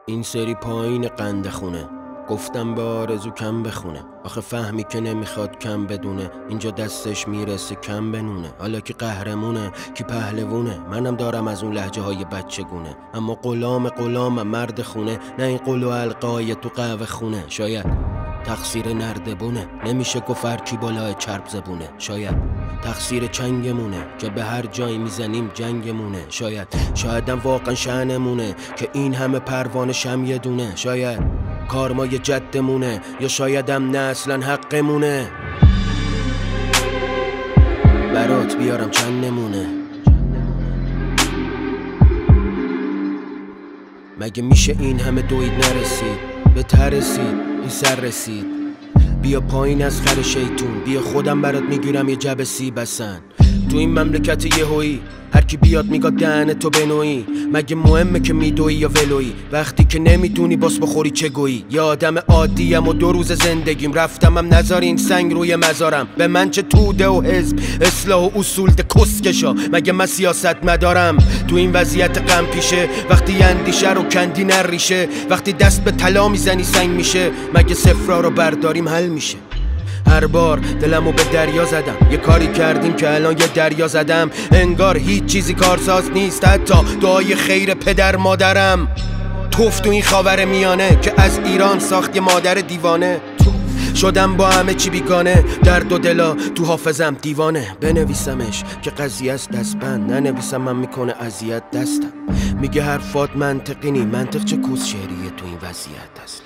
این سری پایین قنده خونه، گفتم به آرزو کم بخونه. آخه فهمی که نمیخواد کم بدونه، اینجا دستش میرسه کم بنونه. حالا که قهرمونه کی پهلوونه، منم دارم از اون لهجه های بچه گونه. اما غلام مرد خونه، نه این قل و القای تو قهوه خونه. شاید تقصیر نردبونه، نمیشه گفت هر کی بالای چرب زبونه. شاید تقصیر چنگمونه که به هر جایی میزنیم جنگمونه. شایدم واقعا شأنمونه که این همه پروانه شم یه دونه. شاید کارمای جدمونه، یا شایدم نه اصلا حقمونه. برات بیارم چند نمونه. مگه میشه این همه دوید نرسید به ترسید این سر رسید. بیا پایین از خر شیطون، بیا خودم برات میگیرم یه جب سیب بسن. تو این مملکت یهویی هر کی بیاد میگه دهن تو بنویی. مگه مهمه که میدوی یا ولویی وقتی که نمیتونی باس بخوری چه گویی؟ یا آدم عادیم و 2 روز زندگیم رفتمم نذارین سنگ روی مزارم. به من چه توده و حزب اصلاح و اصول ده کسکشا، مگه من سیاست مدارم؟ تو این وضعیت غم پیشه وقتی اندیشه رو کندی نریشه، وقتی دست به طلا میزنی سنگ میشه. مگه صفرا رو برداریم حل میشه؟ هر بار دلمو به دریا زدم، یه کاری کردیم که الان یه دریا زدم. انگار هیچ چیزی کارساز نیست، حتی دعای خیر پدر مادرم. توف تو این خاور میانه که از ایران ساخت یه مادر دیوانه. شدم با همه چی بیگانه، درد و دلا تو حافظم دیوانه. بنویسمش که قضیه است دستبند، ننویسم من میکنه اذیت دستم. میگه حرفات منطقی نی، منطق چه کوس شعریه تو این وضعیت اصلا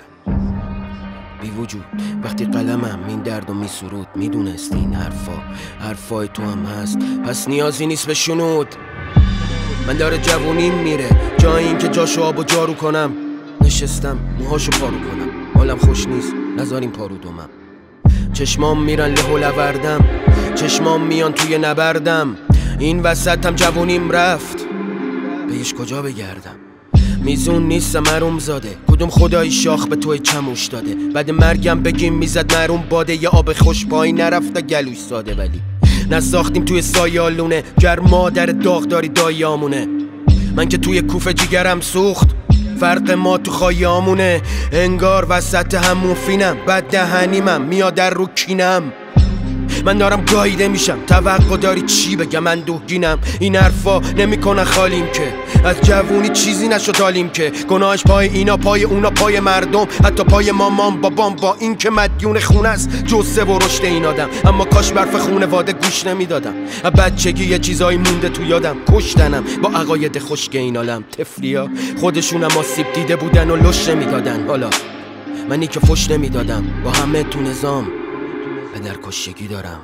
بی وجود. وقتی قلمم این درد و میسرود، میدونست این حرفای تو هم هست، پس نیازی نیست به شنود. من داره جوونیم میره، جای این که جاشو آب و جارو کنم. نشستم موهاشو پارو کنم، حالم خوش نیست نذاریم پارو دومم. چشمام میرن له و لوردم، چشمام میان توی نبردم. این وسط هم جوونیم رفت، بهش کجا بگردم؟ میزون نیستم مروم زاده، کدوم خدای شاخ به توی چموش داده؟ بعد مرگم بگیم میزد مروم باده، یه آب خوش پایی نرفته گلوش ساده. ولی نساختیم توی سایالونه، گر مادر داغداری دایامونه. من که توی کوفه جیگرم سوخت، فرق ما تو خایامونه. انگار وسط همون فینم، بد دهنیمم میاد در رو کینم. من دارم گاییده میشم، توقع داری چی بگم؟ من دوگینم، این حرفا نمیکنن خالیم که از جوونی چیزی نشد حالیم که. گناهش پای اینا، پای اونا، پای مردم، حتی پای مامان بابام. با این که مدیون خونه است جسه و رشد این آدم، اما کاش برف خونواده گوش نمیدادم. بچگی یه چیزایی مونده تو یادم، کشتنم با عقاید خشک این عالم. طفلیا خودشونم آسیب دیده بودن و لش نمیدادن، حالا منی که فش نمیدادم. با همه تو نظام پدر کشگی دارم.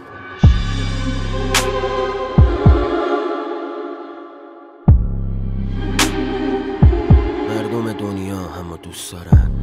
مردم دنیا همو دوست دارن.